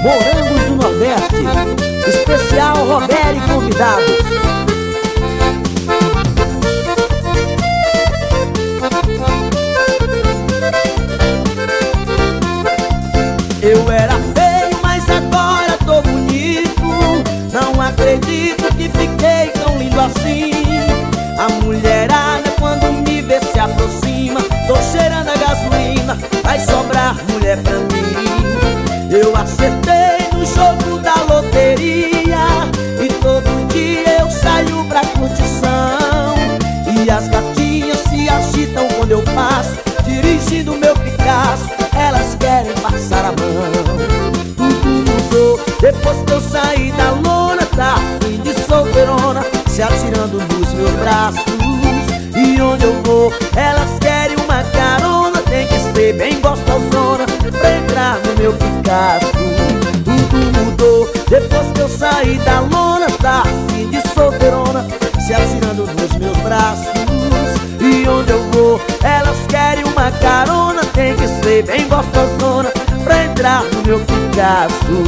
Morangos do Nordeste, especial Roberto e convidados. Eu era feio, mas agora tô bonito. Não acredito que fiquei tão lindo assim. A mulherada quando me vê se aproxima. Tô cheirando a gasolina, vai sobrar mulher pra mim. Eu acertei no jogo da loteria e todo dia eu saio pra curtição. E as gatinhas se agitam quando eu passo, dirigindo meu Picasso, elas querem passar a mão. Tudo mudou depois que eu saí da lona, tá fim de solteirona, se atirando nos meus braços. E onde eu vou, elas querem uma carona, tem que ser bem gostosona pra entrar no meu Picasso. Tudo mudou depois que eu saí da lona, tá fim de solteirona, se atirando nos meus braços. E onde eu vou, elas querem uma carona, tem que ser bem gostosona pra entrar no meu Picasso.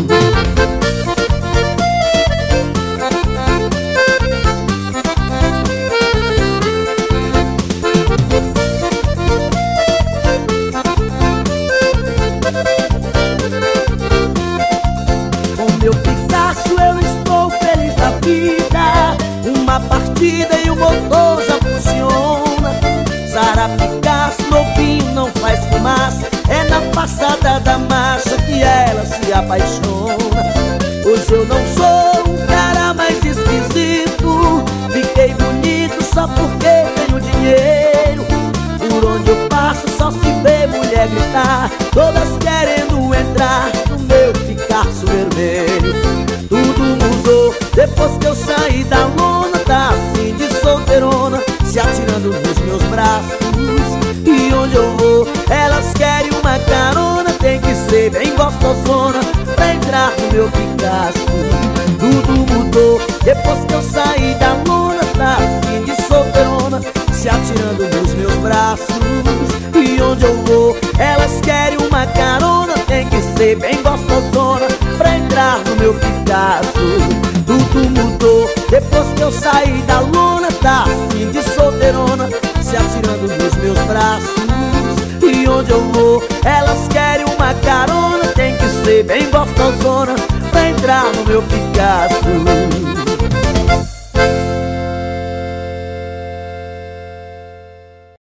Com meu Picasso eu estou feliz da vida. Uma partida e o motor já funciona. Sara Picasso novinho não faz fumaça, é na passada da marcha que ela se apaixona. Hoje eu não sou um cara mais esquisito, fiquei bonito só porque tenho dinheiro. Por onde eu passo só se vê mulher gritar, todas querendo entrar no meu Picasso vermelho. Tudo mudou depois que eu saí da lona, tá fim de solteirona, se atirando nos meus braços. E onde eu vou, elas querem uma carona, tem que ser bem gostosona pra entrar no meu Picasso. Tudo mudou depois que eu saí da lona, tá fim de solteirona, se atirando nos meus braços. E onde eu vou, elas querem uma carona, tem que ser bem gostosona pra entrar no meu Picasso. Tudo mudou depois que eu saí da lona, tá fim de solteirona, se atirando nos meus braços. E onde eu vou, elas querem uma carona, tem que ser bem gostosona pra entrar no meu Picasso.